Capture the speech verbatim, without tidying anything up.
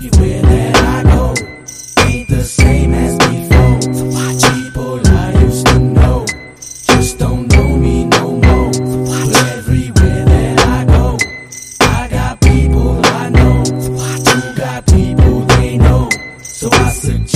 Everywhere that I go ain't the same as before. So watch people I used to know just don't know me no more. But everywhere that I go, I got people I know who got people they know. So I suggest